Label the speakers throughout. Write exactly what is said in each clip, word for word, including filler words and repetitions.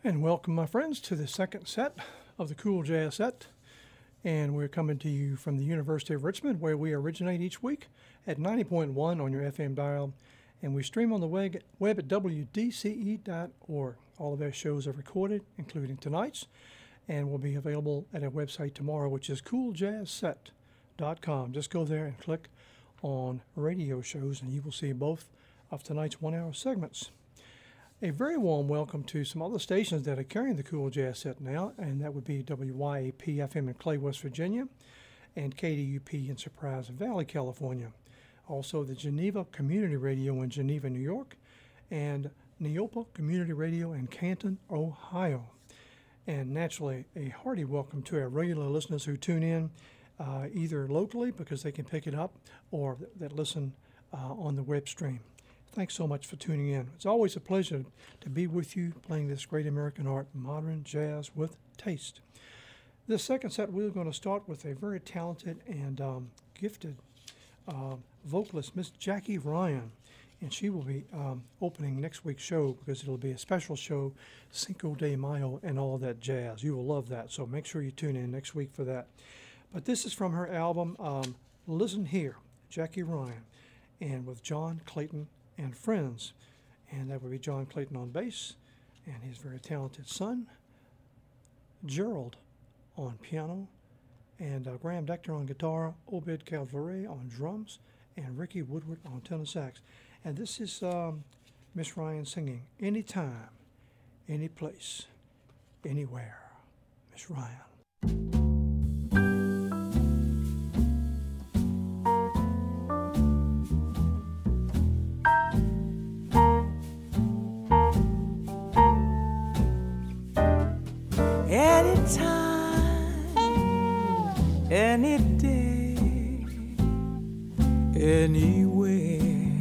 Speaker 1: And welcome, my friends, to the second set of the Cool Jazz Set. And we're coming to you from the University of Richmond, where we originate each week at ninety point one on your F M dial. And we stream on the web at W D C E dot org. All of our shows are recorded, including tonight's, and will be available at our website tomorrow, which is cool jazz set dot com. Just go there and click on radio shows, and you will see both of tonight's one-hour segments. A very warm welcome to some other stations that are carrying the Cool Jazz Set now, and that would be W Y A P F M in Clay, West Virginia, and K D U P in Surprise Valley, California. Also, the Geneva Community Radio in Geneva, New York, and Neopa Community Radio in Canton, Ohio. And naturally, a hearty welcome to our regular listeners who tune in uh, either locally because they can pick it up or th- that listen uh, on the web stream. Thanks so much for tuning in. It's always a pleasure to be with you playing this great American art, modern jazz with taste. This second set, we're going to start with a very talented and um, gifted uh, vocalist, Miss Jackie Ryan. And she will be um, opening next week's show because it'll be a special show, Cinco de Mayo and all that jazz. You will love that, so make sure you tune in next week for that. But this is from her album, um, Listen Here, Jackie Ryan, and with John Clayton and friends, and that would be John Clayton on bass and his very talented son Gerald on piano, and uh, Graham Decter on guitar, Obed Calvary on drums, and Ricky Woodward on tenor sax. And this is um, Miss Ryan singing Anytime, Any Place, Anywhere. Miss Ryan.
Speaker 2: Any day, anywhere.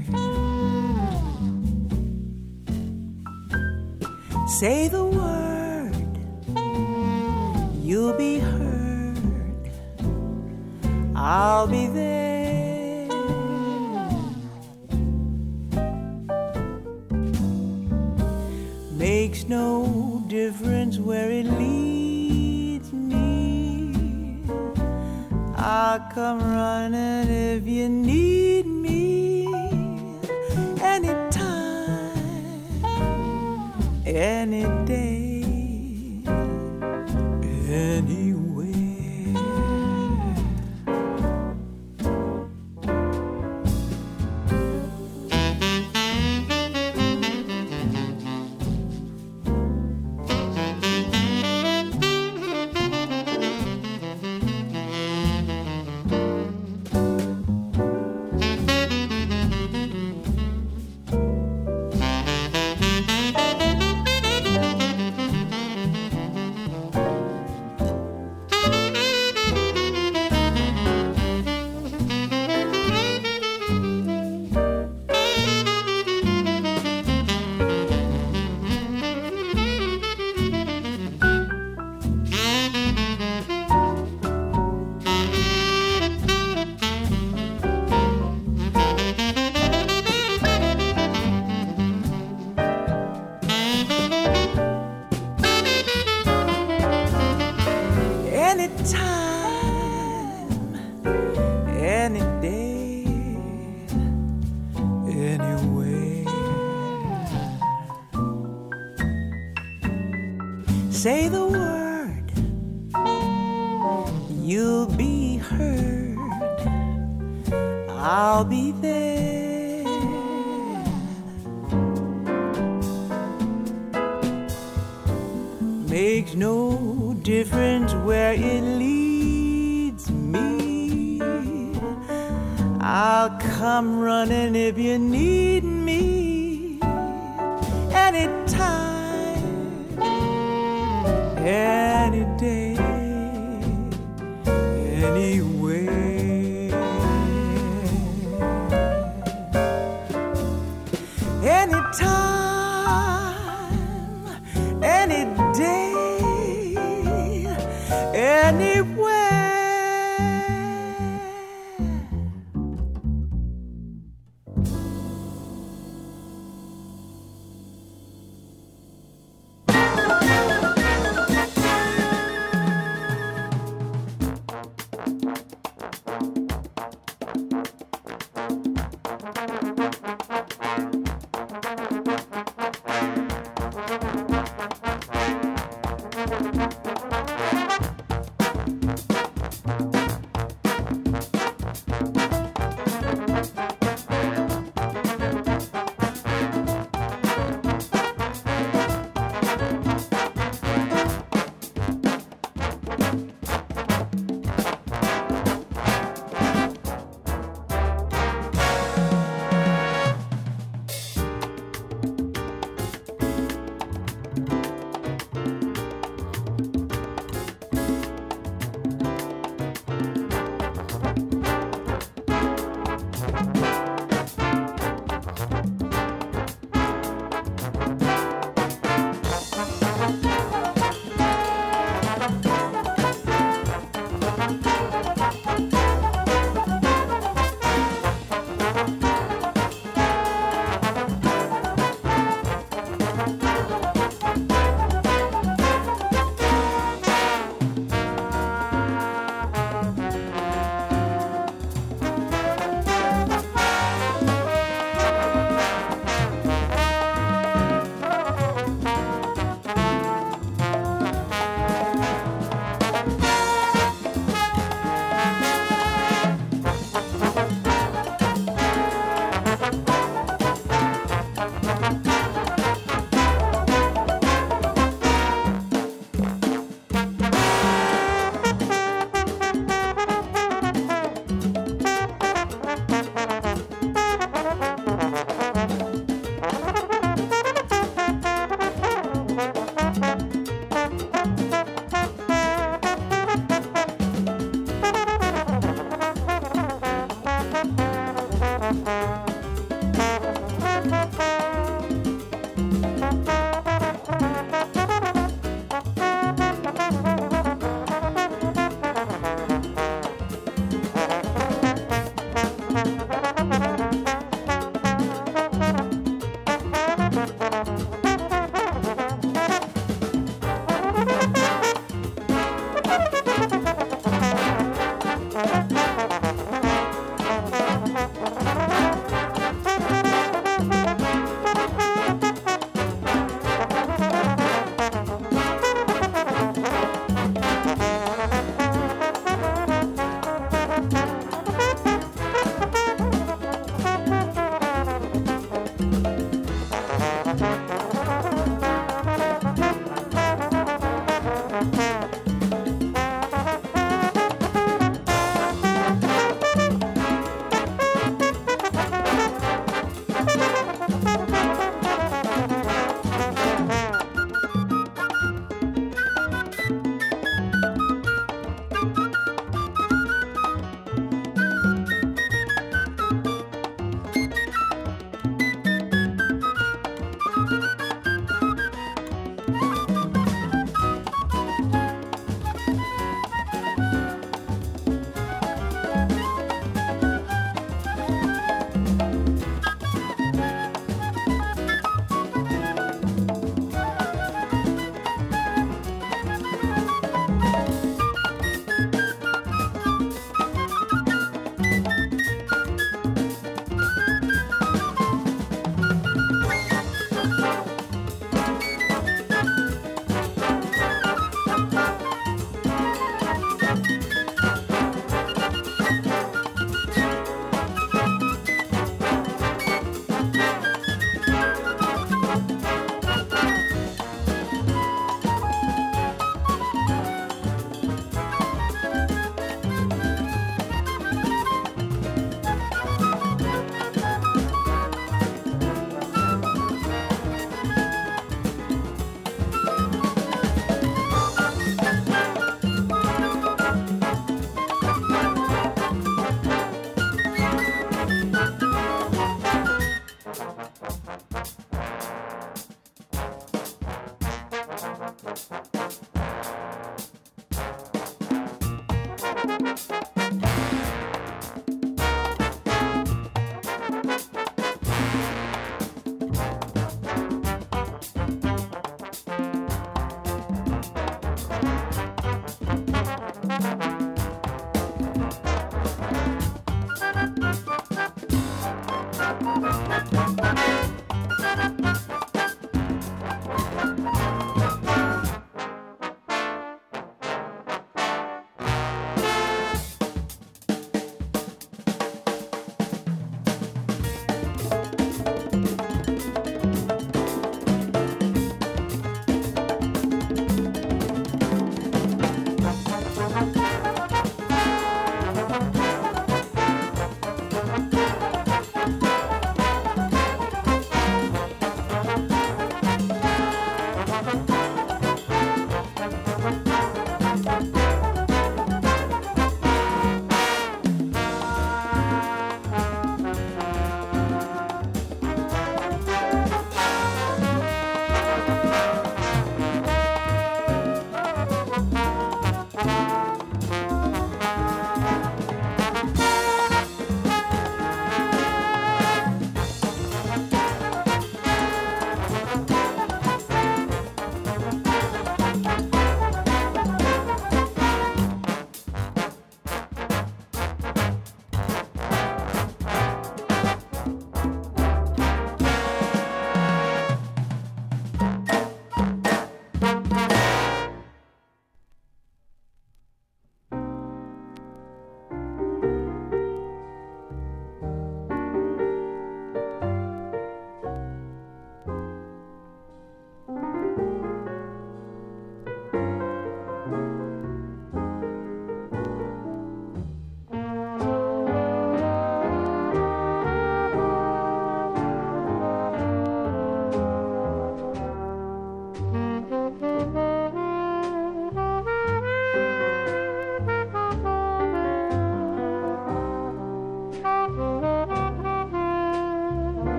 Speaker 2: Say the word, you'll be heard. I'll be there. Makes no difference where it leads me. I'll come running if you need me. Anytime, any day, anywhere. Say the word, you'll be heard. I'll be there. Makes no difference where it leads me. I'll come running if you need me. Anytime, any day, anywhere. Anytime, any day, anywhere.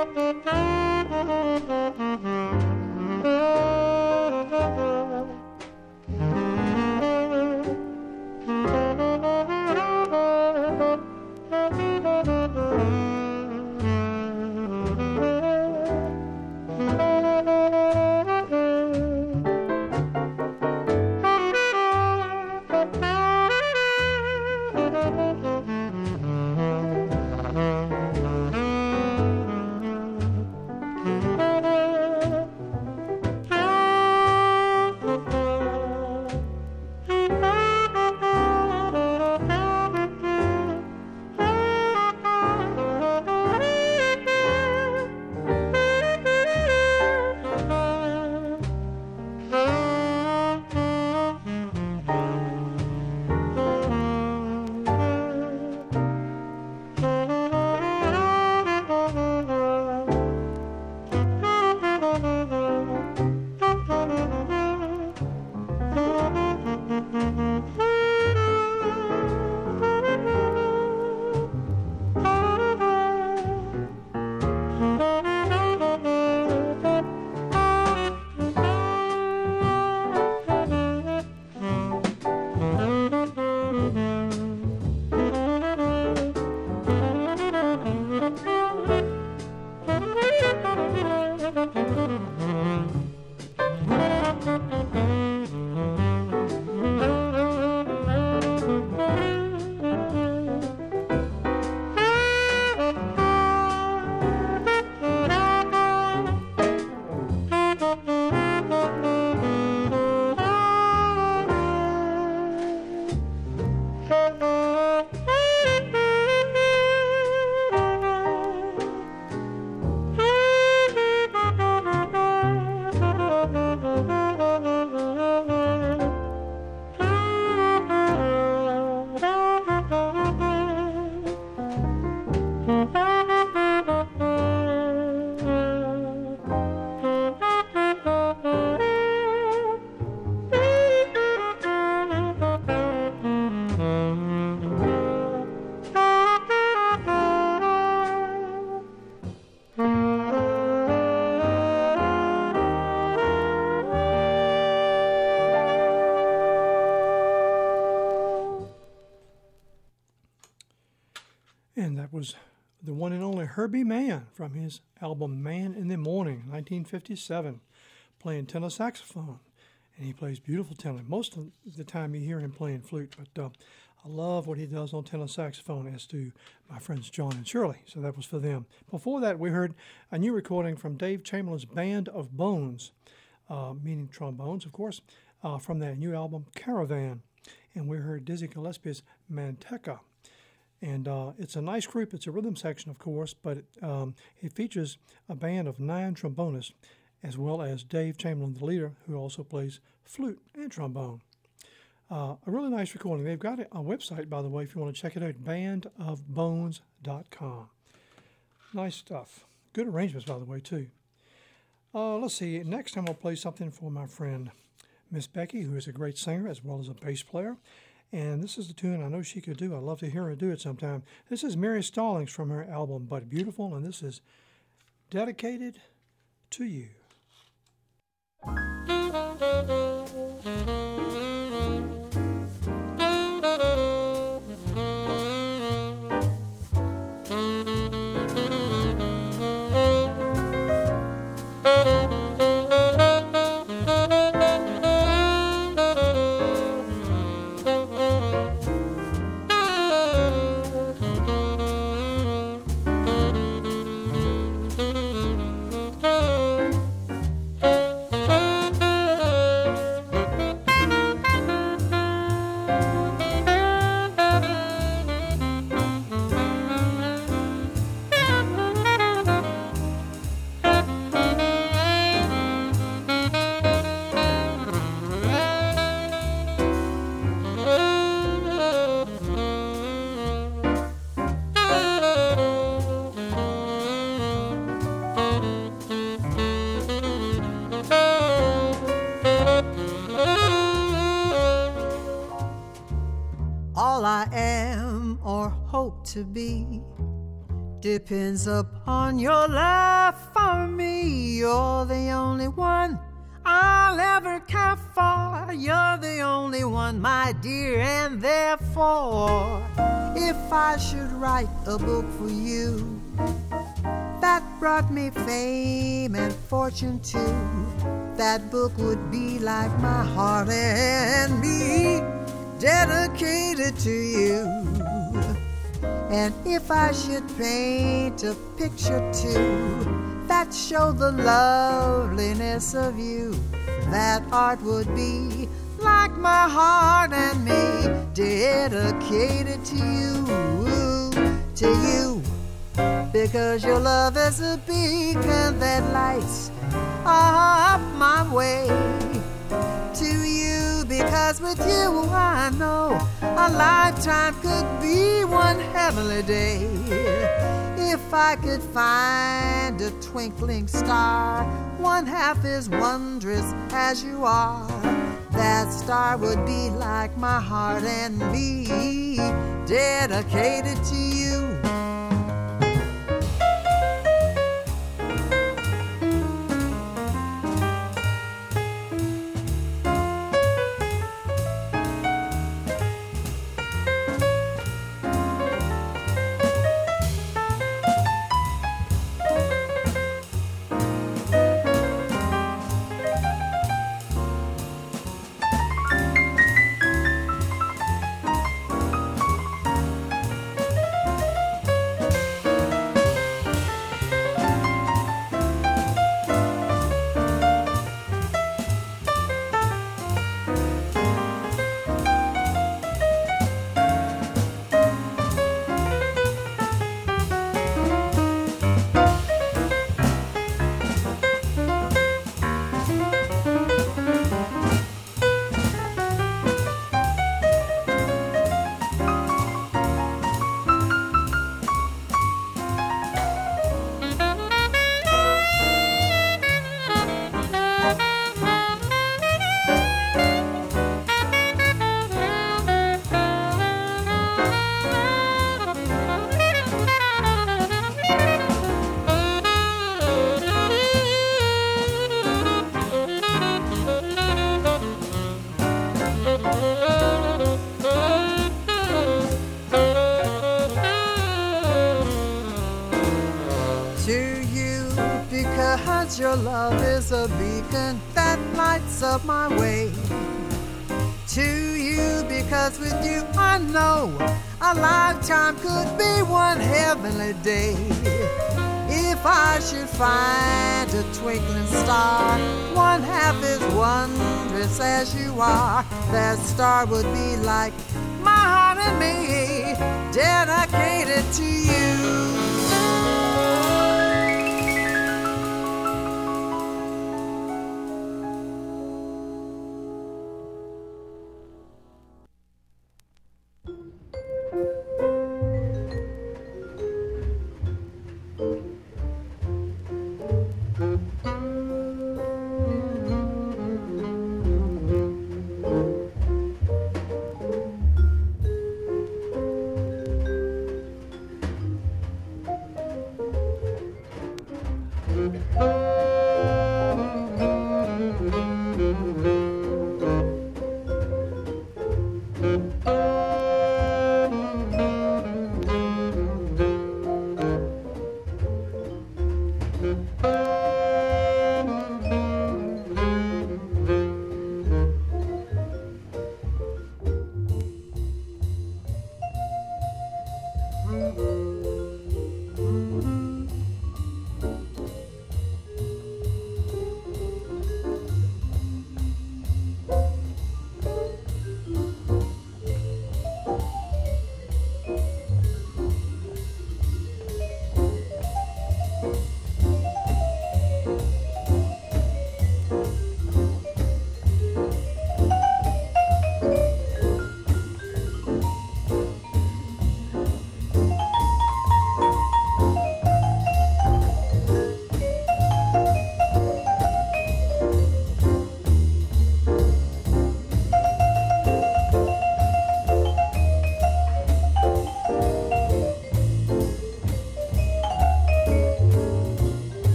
Speaker 1: And that was the one and only Herbie Mann from his album Man in the Morning, nineteen fifty-seven, playing tenor saxophone. And he plays beautiful tenor. Most of the time you hear him playing flute, but uh, I love what he does on tenor saxophone, as do my friends John and Shirley. So that was for them. Before that, we heard a new recording from Dave Chamberlain's Band of Bones, uh, meaning trombones, of course, uh, from that new album, Caravan. And we heard Dizzy Gillespie's Manteca. And uh, it's a nice group. It's a rhythm section, of course, but it, um, it features a band of nine trombonists, as well as Dave Chamberlain, the leader, who also plays flute and trombone. Uh, a really nice recording. They've got a website, by the way, if you want to check it out, band of bones dot com. Nice stuff. Good arrangements, by the way, too. Uh, let's see. Next, I'm going to play something for my friend Miss Becky, who is a great singer as well as a bass player. And this is the tune I know she could do. I'd love to hear her do it sometime. This is Mary Stallings from her album But Beautiful, and this is Dedicated to You.
Speaker 2: All I am or hope to be
Speaker 3: depends upon your love for me. You're the only one I'll ever care for. You're the only one, my dear, and therefore, if I should write a book for you that brought me fame and fortune too, that book would be like my heart and me, dedicated to you. And if I should paint a picture too that showed the loveliness of you, that art would be like my heart and me, dedicated to you, to you. Because your love is a beacon that lights up my way to you. Because with you I know a lifetime could be one heavenly day. If I could find a twinkling star, one half as wondrous as you are, that star would be like my heart and me, dedicated to you. Your love is a beacon that lights up my way to you. Because with you I know a lifetime could be one heavenly day. If I should find a twinkling star, one half as wondrous as you are, that star would be like my heart and me, dedicated to you.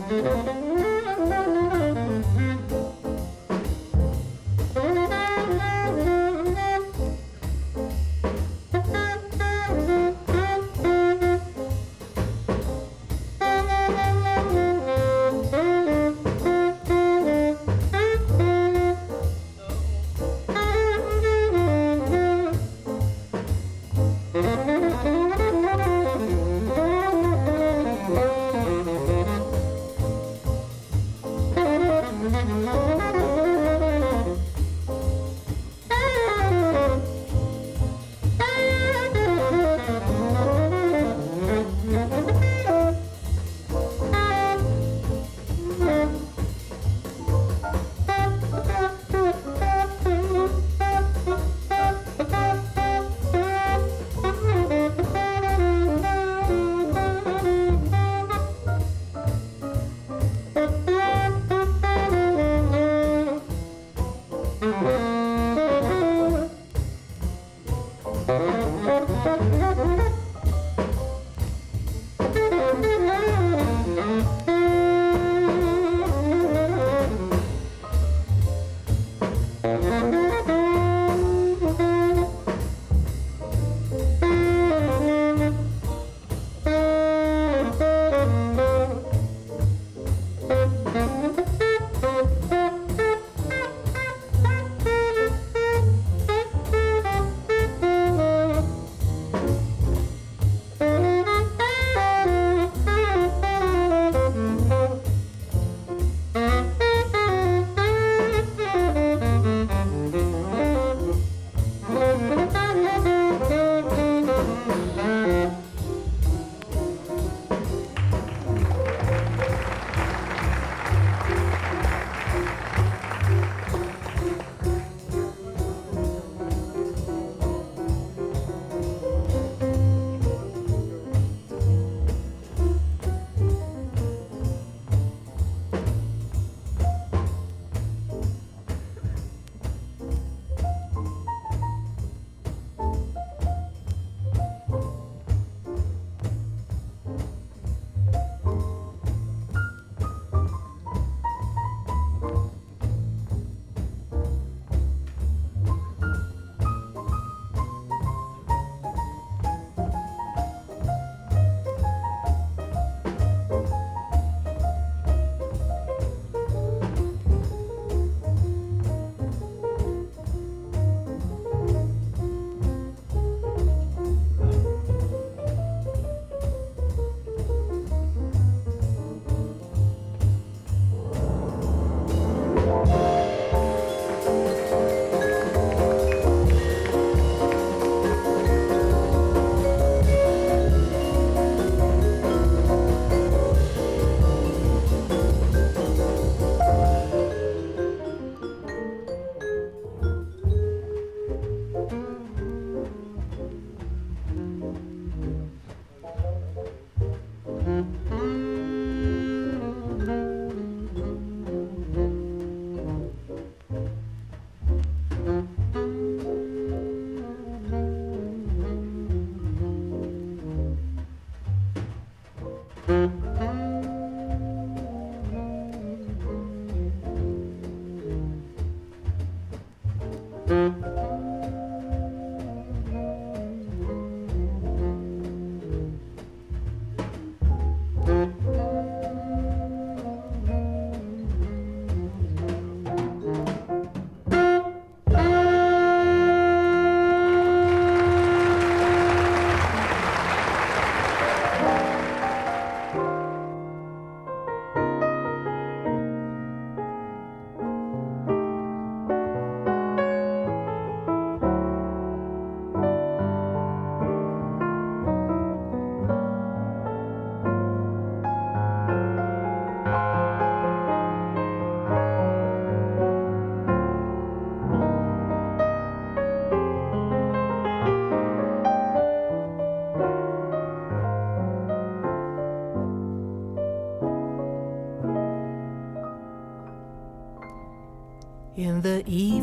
Speaker 2: In the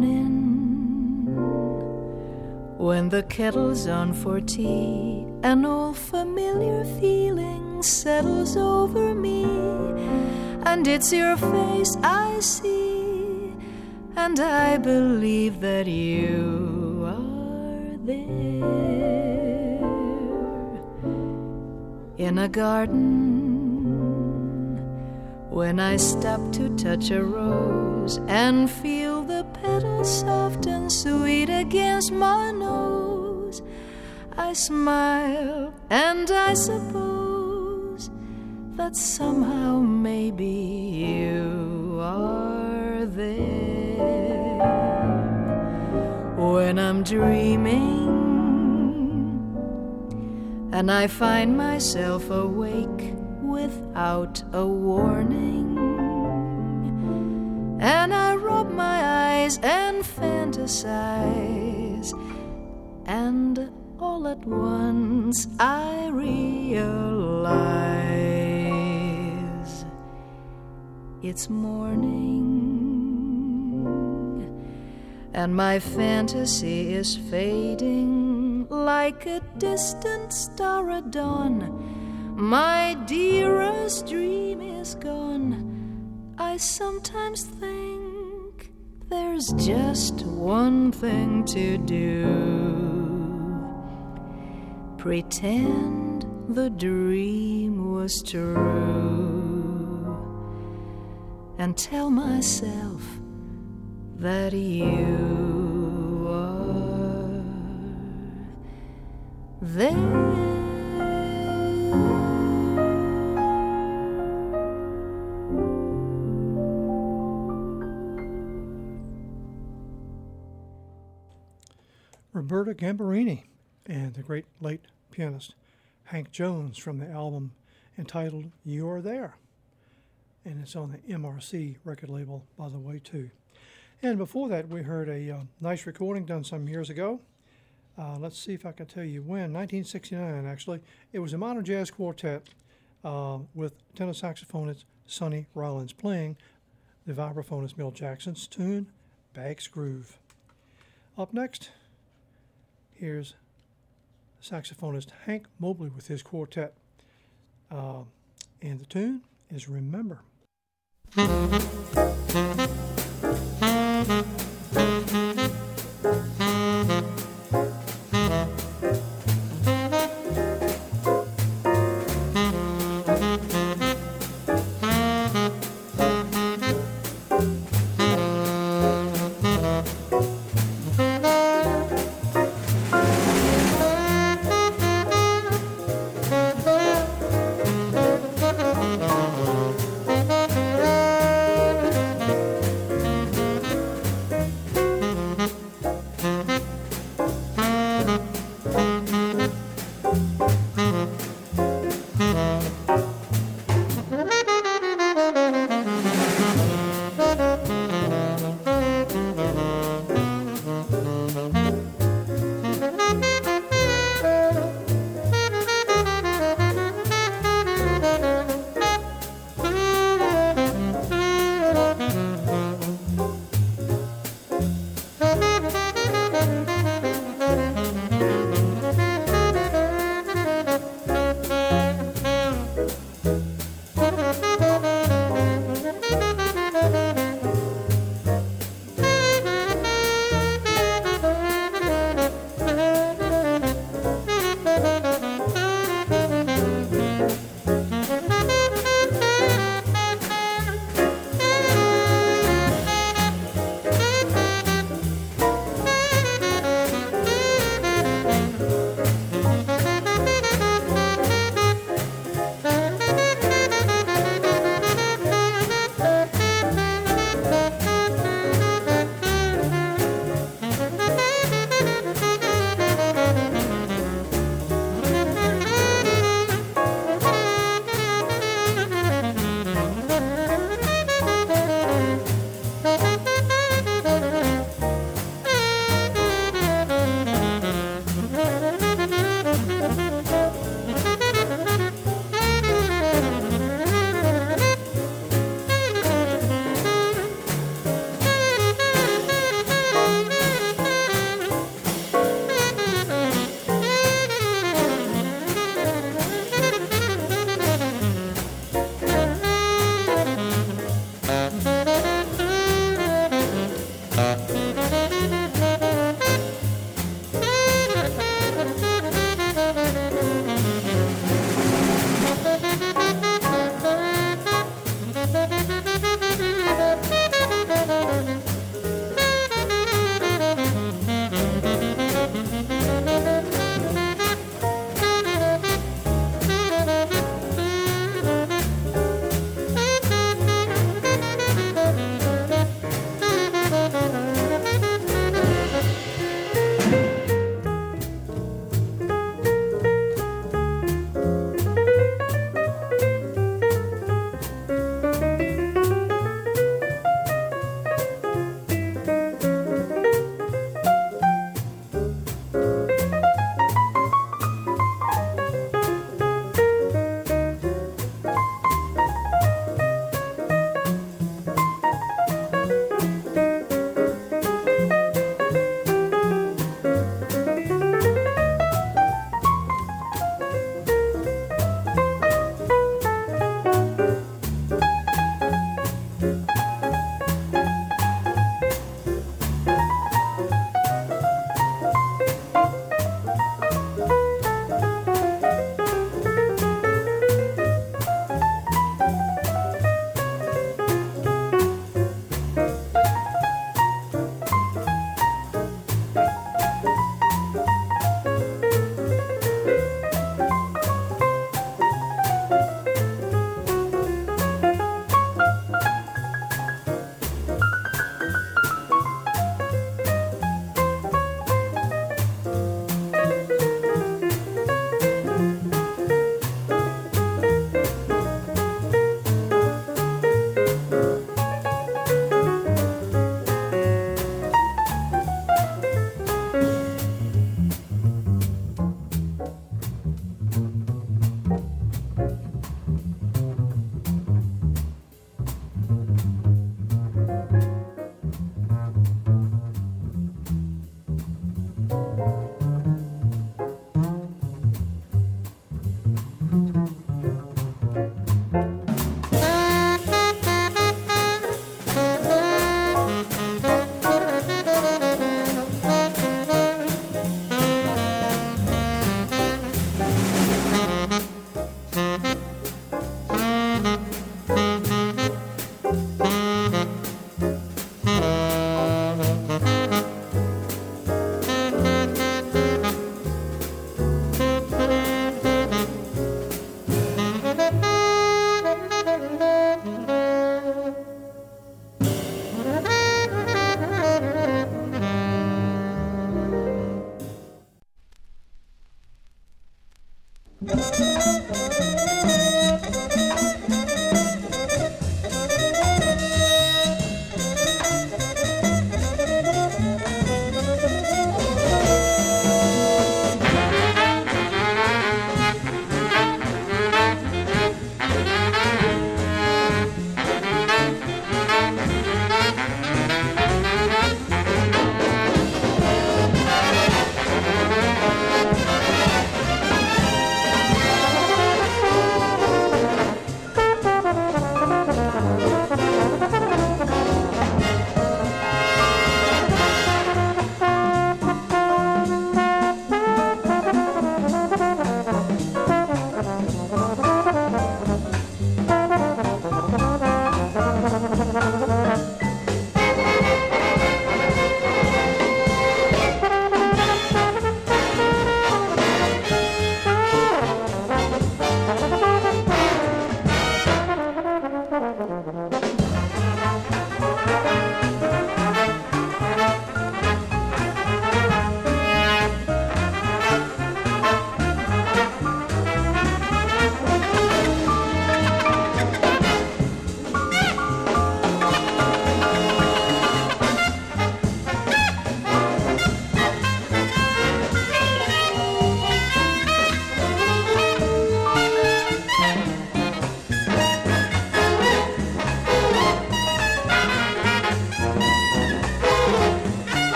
Speaker 2: evening, when the kettle's on for tea, an old familiar feeling settles over me.
Speaker 4: and it's your face I see, and I believe that you are there. In a garden, when I stop to touch a rose and feel the petals soft and sweet against my nose, I smile and I suppose that somehow maybe you are there. When I'm dreaming and I find myself awake without a warning, and I rub my eyes and fantasize, and all at once I realize it's morning, and my fantasy is fading like a distant star at dawn. My dearest dream is gone. I sometimes think there's just one thing to do: pretend the dream was true, and tell myself that you are there.
Speaker 1: Roberta Gambarini and the great late pianist Hank Jones from the album entitled You Are There. And it's on the M R C record label, by the way, too. And before that, we heard a uh, nice recording done some years ago. Uh, let's see if I can tell you when. nineteen sixty-nine, actually. It was a modern jazz quartet uh, with tenor saxophonist Sonny Rollins playing the vibraphonist Milt Jackson's tune, Bag's Groove. Up next, here's saxophonist Hank Mobley with his quartet. Uh, and the tune is Remember.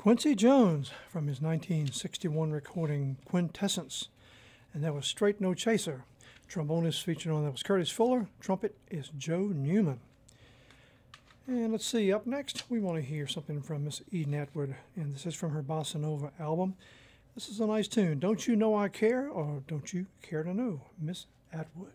Speaker 1: Quincy Jones from his nineteen sixty-one recording Quintessence, and that was Straight No Chaser. Trombonist featured on that was Curtis Fuller. Trumpet is Joe Newman. And let's see, up next, we want to hear something from Miss Eden Atwood, and this is from her Bossa Nova album. This is a nice tune. Don't You Know I Care, or Don't You Care to Know, Miss Atwood.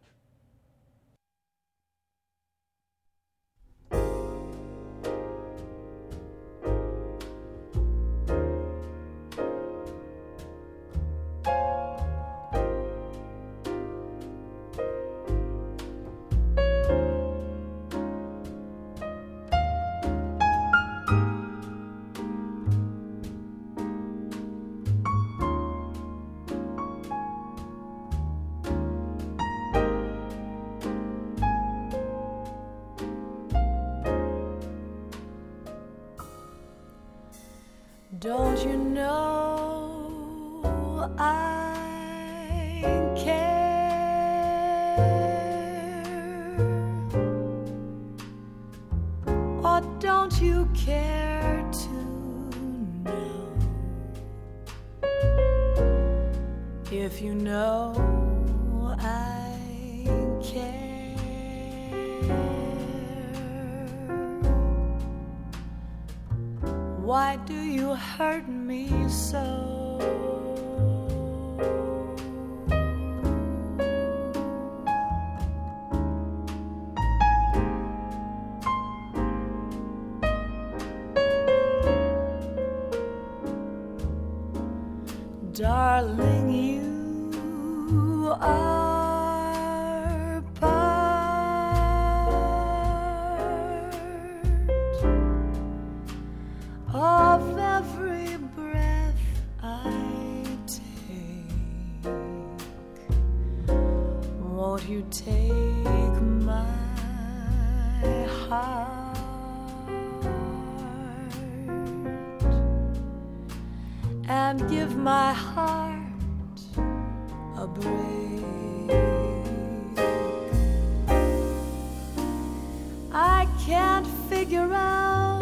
Speaker 4: Don't you know I care? Or don't you care to know? If you know I care, why do you hurt me so? Darling, you are part of every breath I take. Won't you take my heart and give my heart a break? I can't figure out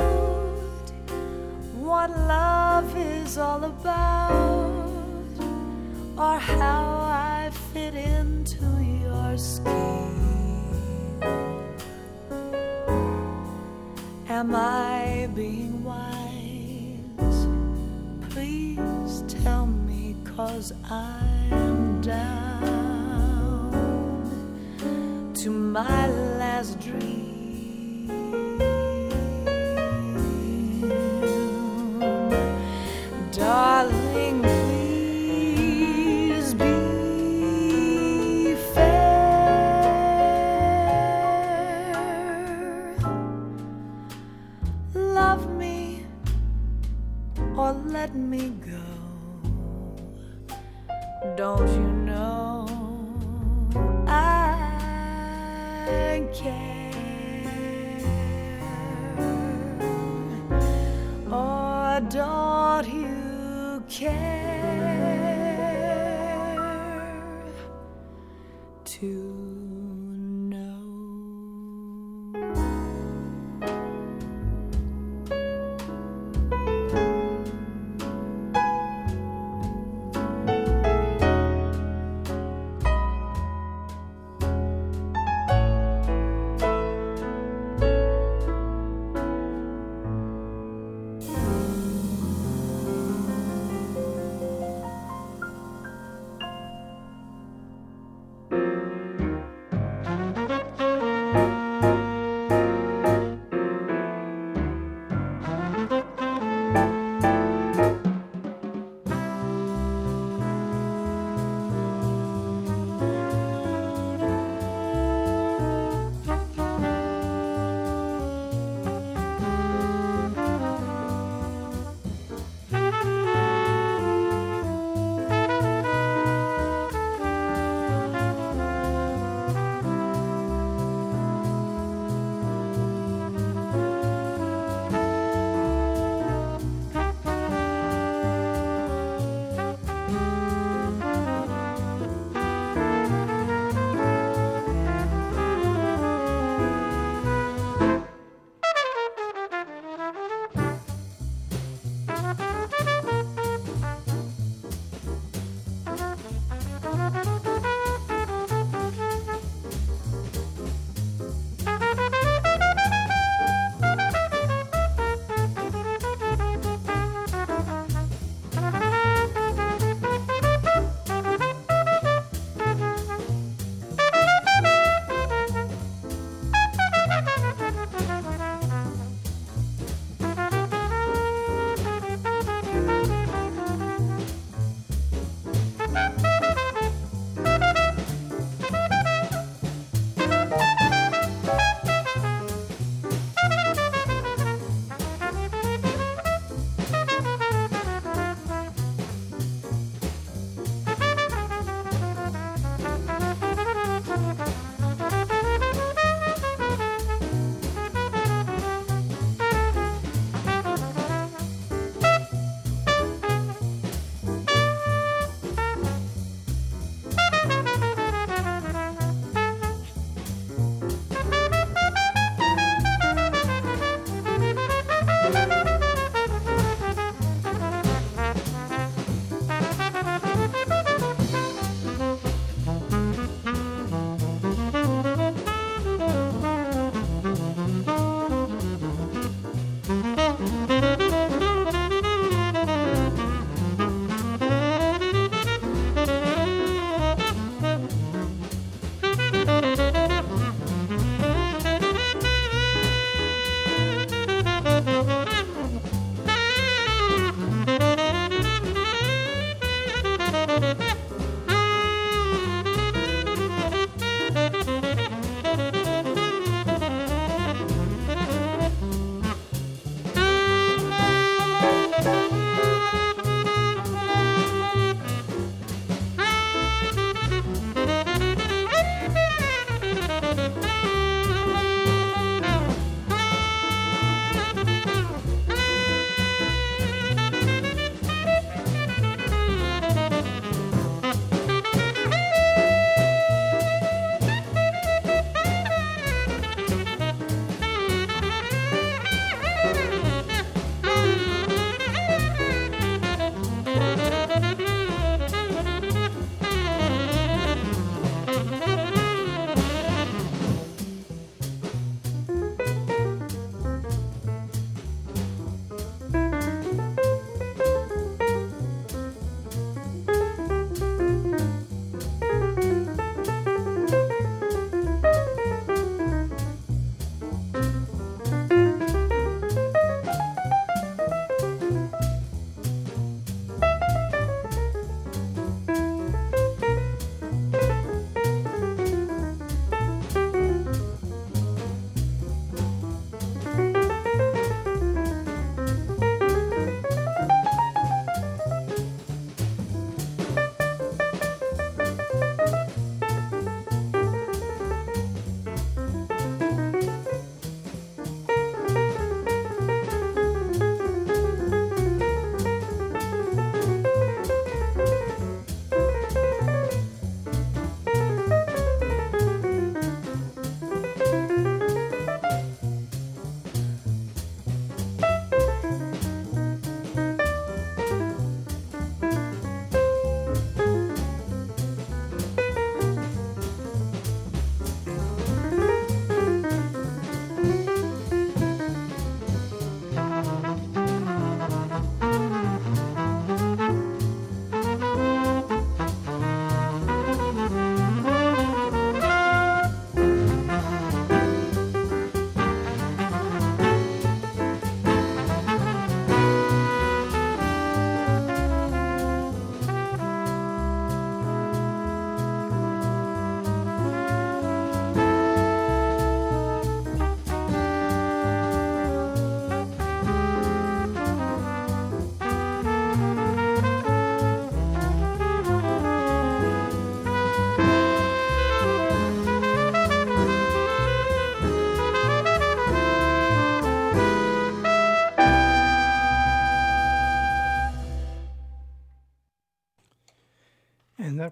Speaker 4: what love is all about, or how I fit into your scheme. Am I being wise? Please tell me, 'cause I'm down to my last dream. Darling, please be fair. Love me or let me go. Don't you know I care? Or don't you care to know?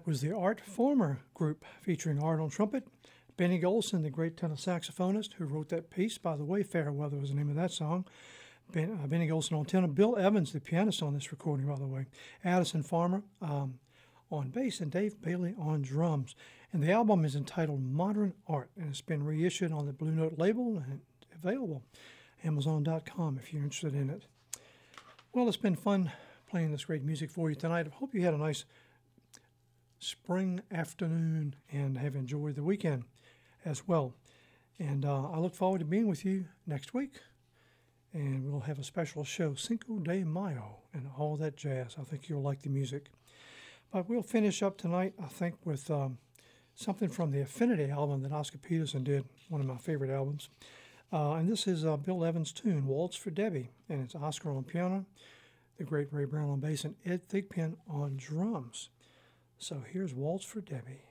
Speaker 1: that was the Art Farmer Group featuring Art on trumpet, Benny Golson, the great tenor saxophonist who wrote that piece. By the way, Fair Weather was the name of that song. Ben, uh, Benny Golson on tenor, Bill Evans, the pianist on this recording, by the way, Addison Farmer um, on bass, and Dave Bailey on drums. And the album is entitled Modern Art, and it's been reissued on the Blue Note label and available Amazon dot com if you're interested in it. Well, it's been fun playing this great music for you tonight. I hope you had a nice spring afternoon and have enjoyed the weekend as well. And uh, I look forward to being with you next week. And we'll have a special show, Cinco de Mayo, and all that jazz. I think you'll like the music. But we'll finish up tonight, I think, with um, something from the Affinity album that Oscar Peterson did, one of my favorite albums. Uh, and this is uh, Bill Evans' tune, Waltz for Debbie. And it's Oscar on piano, the great Ray Brown on bass, and Ed Thigpen on drums. So here's Waltz for Debbie.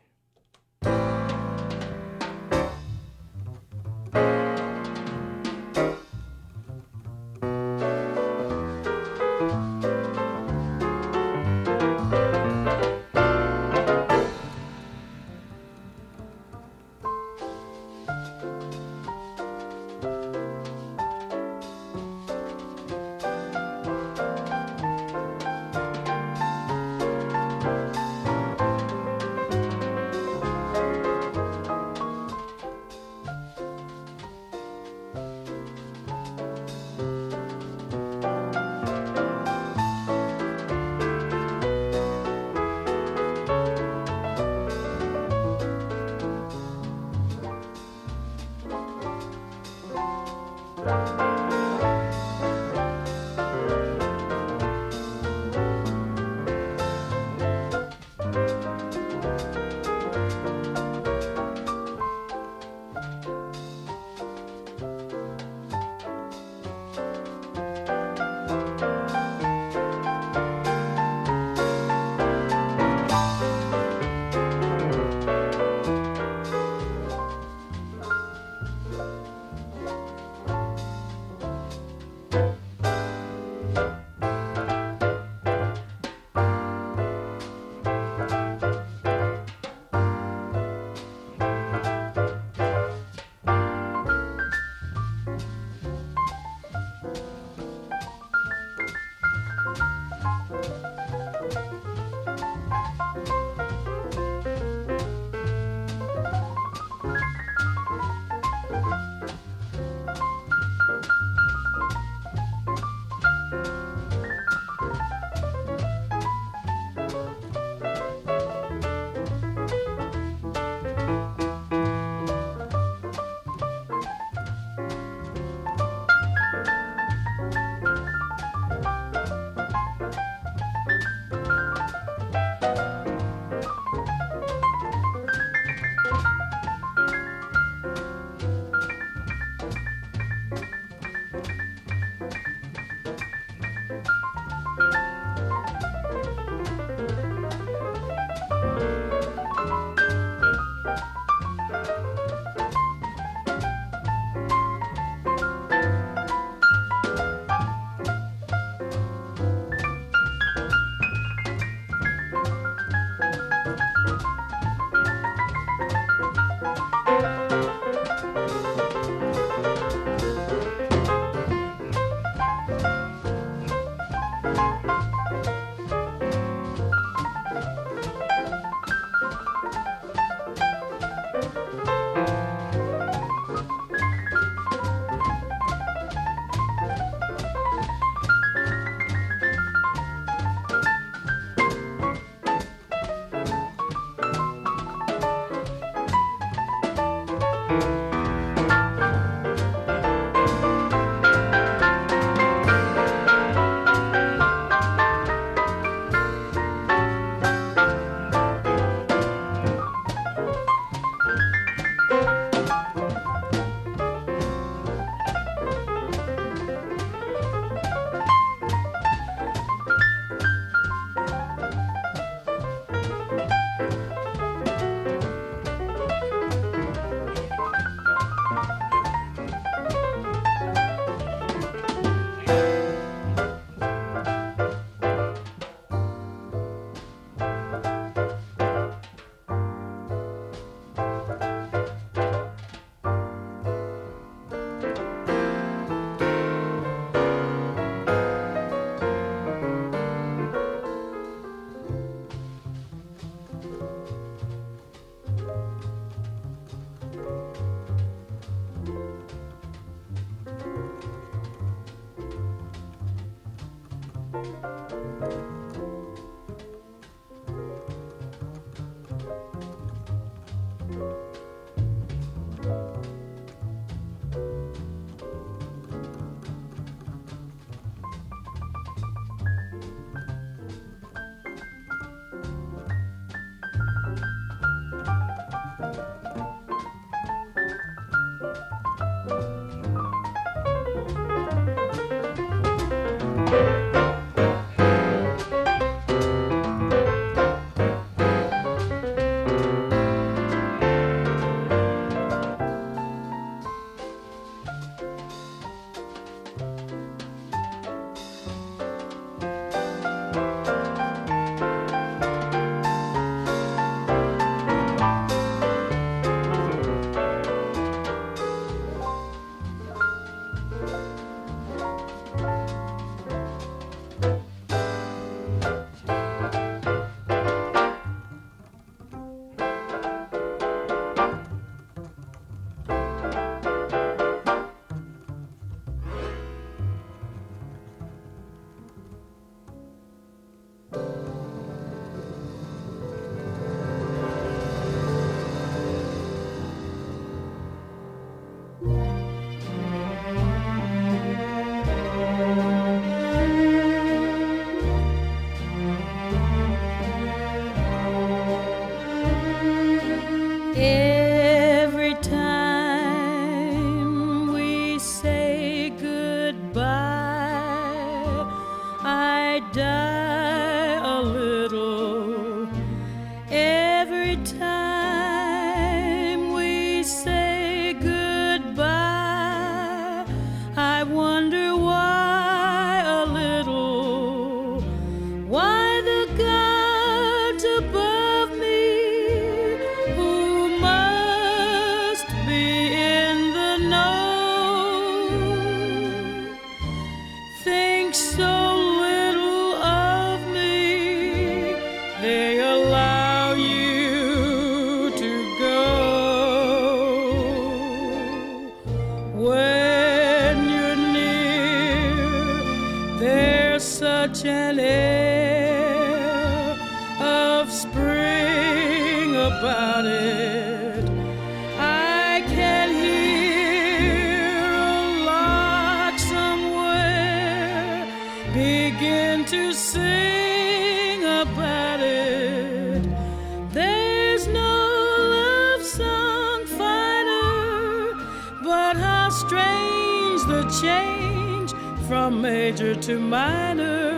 Speaker 2: such an air of spring about it. I can hear a lark somewhere begin to sing about it. There's no love song finer, but how strange the change from major to minor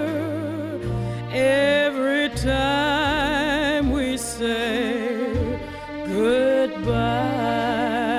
Speaker 2: every time we say goodbye.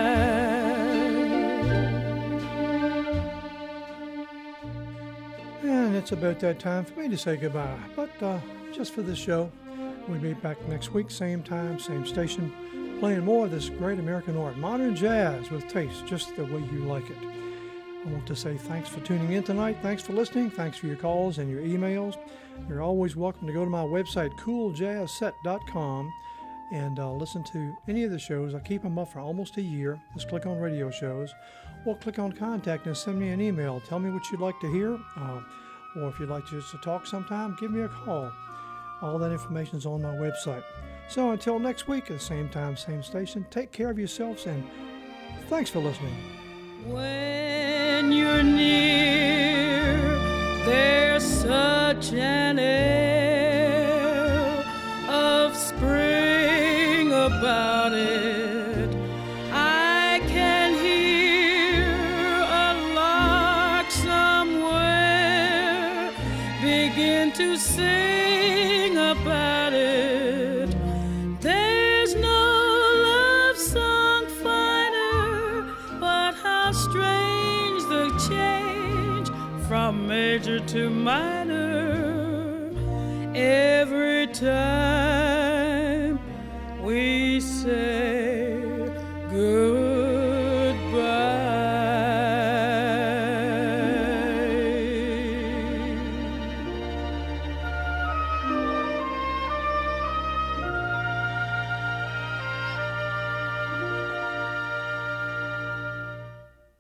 Speaker 1: And it's about that time for me to say goodbye. But uh, just for this show, we'll be back next week, same time, same station, playing more of this great American art, modern jazz with taste, just the way you like it. I want to say thanks for tuning in tonight. Thanks for listening. Thanks for your calls and your emails. You're always welcome to go to my website, cool jazz set dot com, and uh, listen to any of the shows. I keep them up for almost a year. Just click on radio shows, or click on contact and send me an email. Tell me what you'd like to hear, uh, or if you'd like just to talk sometime, give me a call. All that information is on my website. So until next week at the same time, same station, take care of yourselves, and thanks for listening.
Speaker 2: When you're near, there's such an air of spring about it. I can hear a lark somewhere begin to sing about it. There's no love song finer, but how strange the change from major to minor every time